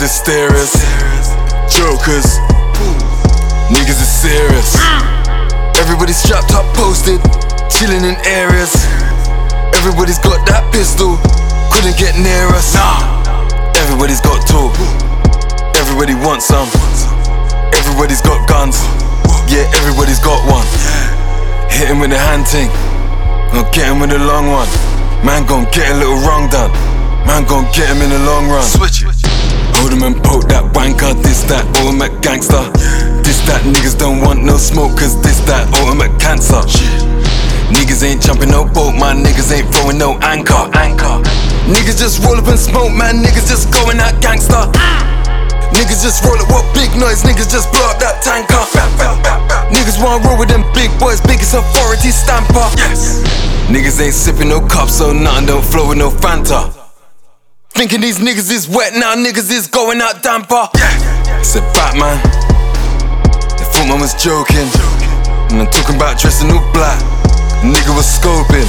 is stairs, jokers, niggas is serious. Everybody's strapped up, posted, chilling in areas. Everybody's got that pistol, couldn't get near us. Everybody's got two, everybody wants some. Everybody's got guns, yeah, everybody's got one. Hit him with the hand thing, I'll get him with the long one. Man gon' get a little wrong done, man gon' get him in the long run. Switch it. Hold him and poke that wanker, this that ultimate gangster. This that niggas don't want no smoke, cause this that ultimate cancer. Niggas ain't jumping no boat, my niggas ain't throwing no anchor. Niggas just roll up and smoke, man, niggas just going out gangster. Niggas just roll up, what big noise, niggas just blow up that tanker. Niggas wanna roll with them big boys, biggest authority stamper. Niggas ain't sipping no cups, so nothing don't flow with no Fanta. Thinking these niggas is wet, now niggas is going out damper. Said Batman, they thought man was joking, and I'm talking about dressing all black. Nigga was scoping,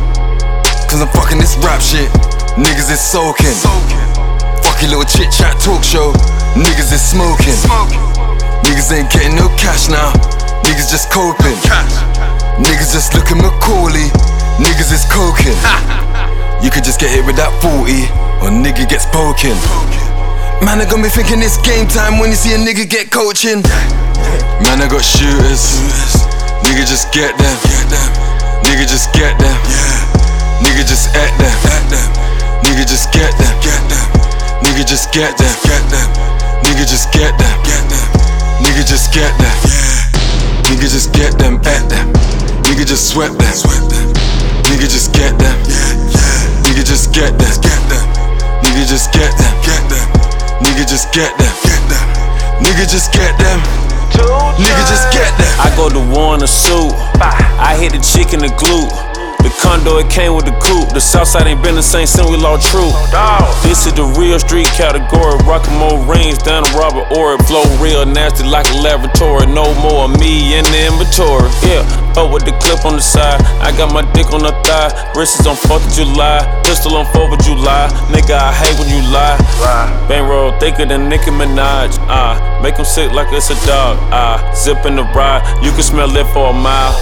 cause I'm fucking this rap shit, niggas is soaking. Fucking little chit chat talk show, niggas is smoking. Niggas ain't getting no cash now, niggas just coping. Niggas just looking Macaulay, niggas is coking. You could just get hit with that 40, or nigga gets poking. Man, I got me thinking it's game time when you see a nigga get coaching. Man, I got shooters, nigga just get them. Nigga just get them, nigga just at them. Nigga just get them, nigga just get them. Nigga just get them, nigga just get them. Nigga just get them, at them. Nigga just sweat them. Nigga just get them, nigga just get them. Nigga just get them, nigga just get them. Nigga just get them, nigga just get them. I go to war in a suit, I hit the chick in the glute. The condo, it came with the coupe. The Southside ain't been the same since we lost true. This is the real street category. Rockin' more rings down to Robert Ory. Flow real nasty like a laboratory. No more of me in the inventory. Yeah, up with the clip on the side. I got my dick on the thigh. Wrist is on 4th of July. Pistol on 4th of July. Nigga, I hate when you lie. Bankroll thicker than Nicki Minaj. Make him sick like it's a dog. Zip in the ride. You can smell it for a mile.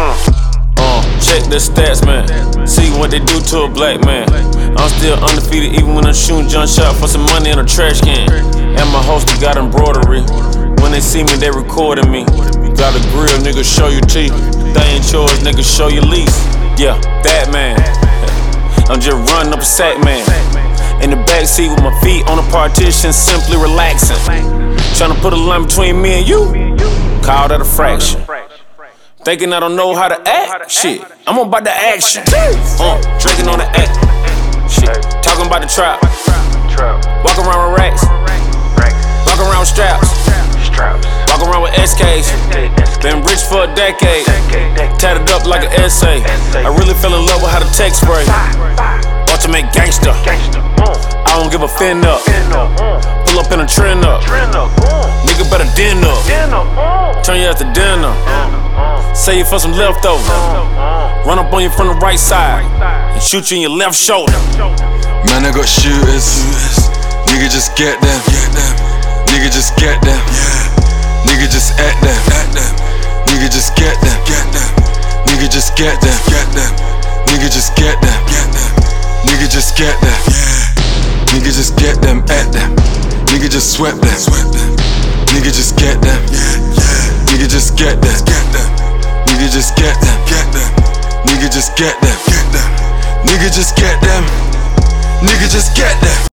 Check the stats, man. See what they do to a black man. I'm still undefeated even when I'm shooting jump shot for some money in a trash can. And my host got embroidery. When they see me, they recording me. You got a grill, nigga, show your teeth. They ain't yours, nigga, show your lease. Yeah, that man. I'm just running up a sack, man. In the backseat with my feet on the partition, simply relaxing. Tryna put a line between me and you. Call that a fraction. Thinking I don't know how to act? Shit, I'm about the action. Drinking on the act. Shit, talking about the trap. Walk around with racks. Walk around with straps. Walk around with SKs. Been rich for a decade. Tatted up like an essay. I really fell in love with how the text spray. Ultimate gangster. I don't give a fin up. Pull up in a trend up. Nigga better din up. Turn you out to dinner. Say it for some leftovers. Run up on you from the right side and shoot you in your left shoulder. Man, I got shooters, nigga just get them. Nigga just get them, nigga just at them. Nigga just get them, nigga just get them. Nigga just get them, nigga just get them. Nigga just get them, at them. Nigga just sweat them. Nigga just get them, nigga just get them. Nigga just get them, nigga just get them. Nigga just get them, nigga just get them.